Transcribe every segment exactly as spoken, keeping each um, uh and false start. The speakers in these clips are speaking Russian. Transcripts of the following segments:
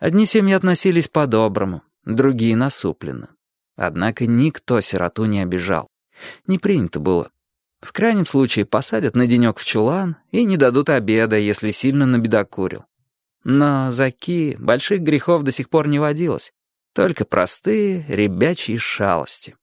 Одни семьи относились по-доброму, другие насупленно. Однако никто сироту не обижал. Не принято было. В крайнем случае посадят на денек в чулан и не дадут обеда, если сильно набедокурил. Но за Ки больших грехов до сих пор не водилось. Только простые ребячьи шалости.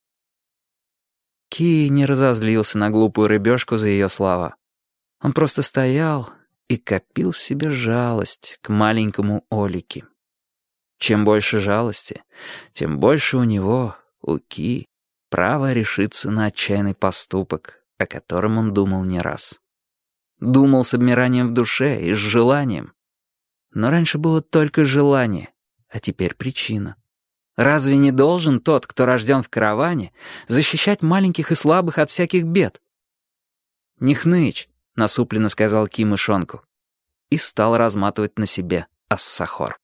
Ки не разозлился на глупую рыбешку за ее слова. Он просто стоял и копил в себе жалость к маленькому Олике. Чем больше жалости, тем больше у него, у Ки, право решиться на отчаянный поступок, о котором он думал не раз. Думал с обмиранием в душе и с желанием. Но раньше было только желание, а теперь причина. Разве не должен тот, кто рожден в караване, защищать маленьких и слабых от всяких бед? «Не хнычь», — насупленно сказал Ки мышонку, и стал разматывать на себе ас-сахор.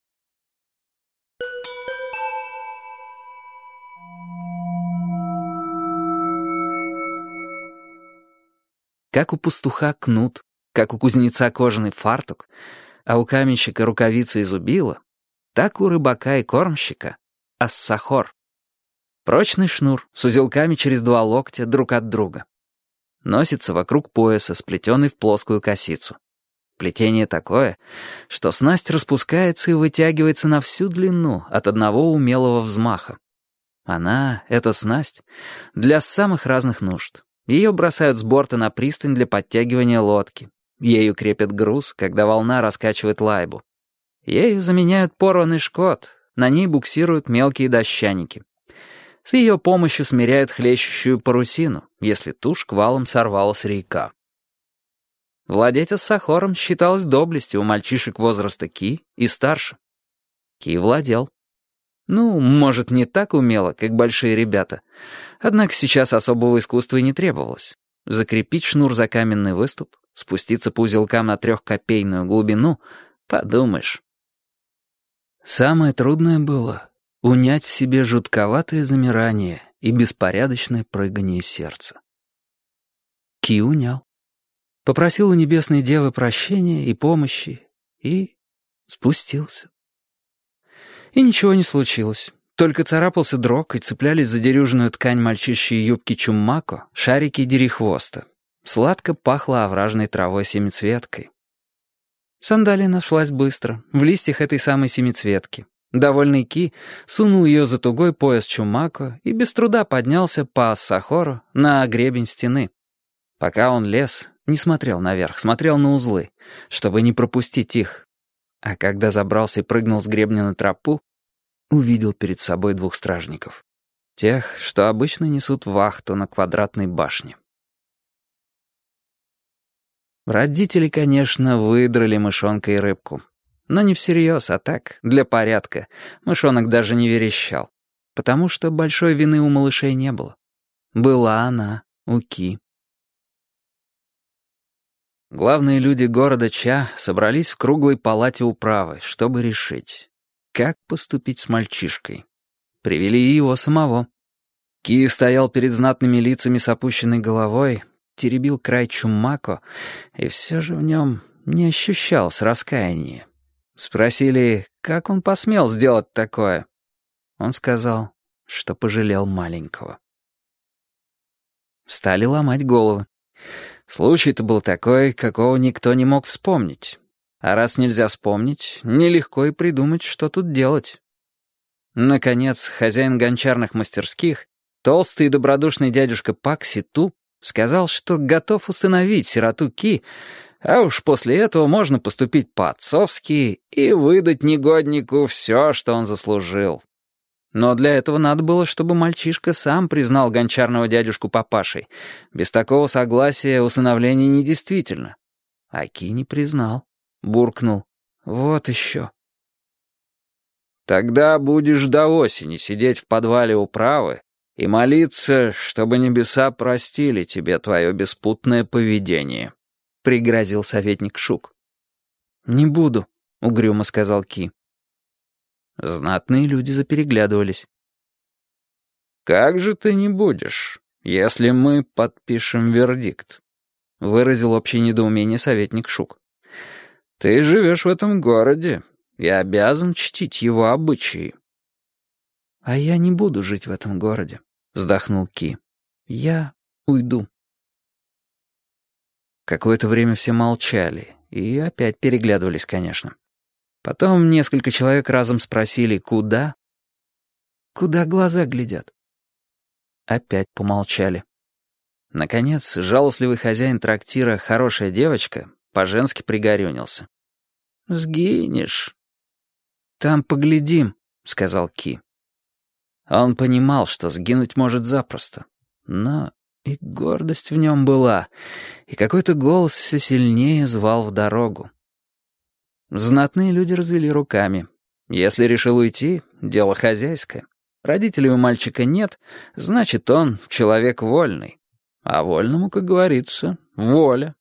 Как у пастуха кнут, как у кузнеца кожаный фартук, а у каменщика рукавица из убила, так у рыбака и кормщика ас-сахор. Прочный шнур с узелками через два локтя друг от друга. Носится вокруг пояса, сплетенный в плоскую косицу. Плетение такое, что снасть распускается и вытягивается на всю длину от одного умелого взмаха. Она, эта снасть, для самых разных нужд. Ее бросают с борта на пристань для подтягивания лодки. Ею крепят груз, когда волна раскачивает лайбу. Ею заменяют порванный шкот, на ней буксируют мелкие дощаники. С ее помощью смиряют хлещущую парусину, если ту шквалом сорвала с рейка. Владеть ас-сахором считалось доблестью у мальчишек возраста Ки и старше. Ки владел. Ну, может, не так умело, как большие ребята. Однако сейчас особого искусства и не требовалось. Закрепить шнур за каменный выступ, спуститься по узелкам на трехкопейную глубину — подумаешь. Самое трудное было — унять в себе жутковатое замирание и беспорядочное прыгание сердца. Ки унял. Попросил у небесной девы прощения и помощи и спустился. И ничего не случилось. Только царапался дрог, и цеплялись за дерюжную ткань мальчишьей юбки чумако шарики дерехвоста. Сладко пахло овражной травой-семицветкой. Сандалия нашлась быстро, в листьях этой самой семицветки. Довольный Ки сунул ее за тугой пояс чумако и без труда поднялся по ас-сахору на гребень стены. Пока он лез, не смотрел наверх, смотрел на узлы, чтобы не пропустить их. А когда забрался и прыгнул с гребня на тропу, увидел перед собой двух стражников. Тех, что обычно несут вахту на квадратной башне. Родители, конечно, выдрали мышонка и рыбку. Но не всерьез, а так, для порядка. Мышонок даже не верещал. Потому что большой вины у малышей не было. Была она у Ки. Главные люди города Ча собрались в круглой палате управы, чтобы решить, как поступить с мальчишкой. Привели и его самого. Ки стоял перед знатными лицами с опущенной головой, теребил край чумако, и все же в нем не ощущалось раскаяния. Спросили, как он посмел сделать такое. Он сказал, что пожалел маленького. Стали ломать головы. Случай-то был такой, какого никто не мог вспомнить. А раз нельзя вспомнить, нелегко и придумать, что тут делать. Наконец, хозяин гончарных мастерских, толстый и добродушный дядюшка Пак Ситу, сказал, что готов усыновить сироту Ки, а уж после этого можно поступить по-отцовски и выдать негоднику все, что он заслужил. Но для этого надо было, чтобы мальчишка сам признал гончарного дядюшку папашей. Без такого согласия усыновление недействительно. А Ки не признал. Буркнул. Вот еще. «Тогда будешь до осени сидеть в подвале управы и молиться, чтобы небеса простили тебе твое беспутное поведение», — пригрозил советник Шук. «Не буду», — угрюмо сказал Ки. Знатные люди запереглядывались. «Как же ты не будешь, если мы подпишем вердикт?» — выразил общее недоумение советник Шук. «Ты живешь в этом городе, Я обязан чтить его обычаи». «А я не буду жить в этом городе», — вздохнул Ки. «Я уйду». Какое-то время все молчали и опять переглядывались, конечно. Потом несколько человек разом спросили «Куда?». «Куда глаза глядят?» Опять помолчали. Наконец, жалостливый хозяин трактира «Хорошая девочка» по-женски пригорюнился. «Сгинешь». «Там поглядим», — сказал Ки. Он понимал, что сгинуть может запросто, но и гордость в нем была, и какой-то голос все сильнее звал в дорогу. Знатные люди развели руками. Если решил уйти, дело хозяйское. Родителей у мальчика нет, значит, он человек вольный. А вольному, как говорится, воля.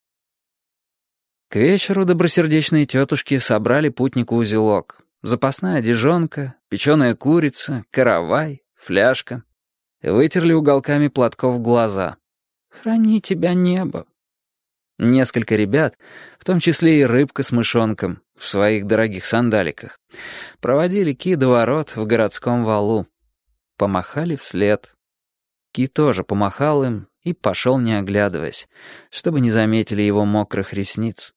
К вечеру добросердечные тетушки собрали путнику узелок. Запасная одежонка, печеная курица, каравай, фляжка. Вытерли уголками платков глаза. «Храни тебя небо». Несколько ребят, в том числе и рыбка с мышонком, в своих дорогих сандаликах, проводили Ки до ворот в городском валу. Помахали вслед. Ки тоже помахал им и пошел, не оглядываясь, чтобы не заметили его мокрых ресниц.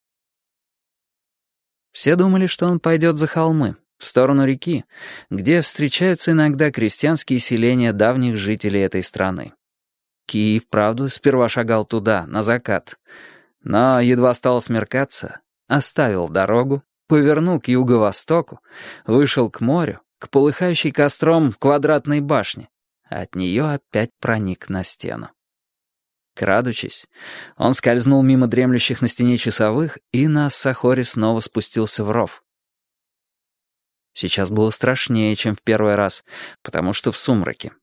Все думали, что он пойдет за холмы, в сторону реки, где встречаются иногда крестьянские селения давних жителей этой страны. Ки вправду сперва шагал туда, на закат, но едва стало смеркаться, оставил дорогу, повернул к юго-востоку, вышел к морю, к полыхающей костром квадратной башне, а от нее опять проник на стену. Крадучись, он скользнул мимо дремлющих на стене часовых и на Ассахоре снова спустился в ров. Сейчас было страшнее, чем в первый раз, потому что в сумраке.